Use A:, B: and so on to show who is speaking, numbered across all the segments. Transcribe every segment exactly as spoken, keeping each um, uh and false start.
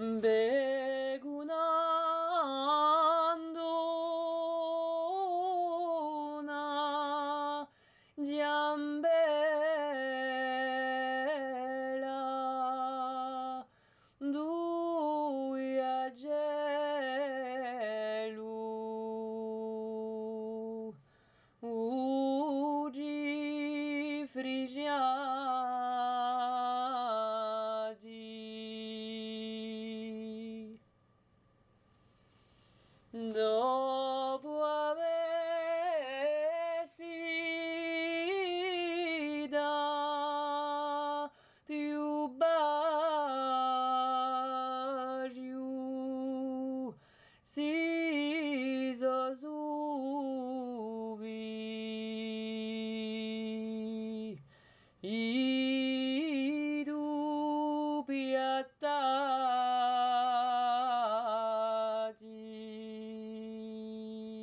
A: begunando una giambella duia gelu ugi frigiadi dopo avessi dato bacio si sosuvi i dubbi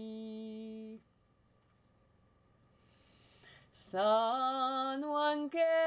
A: attati sanno anche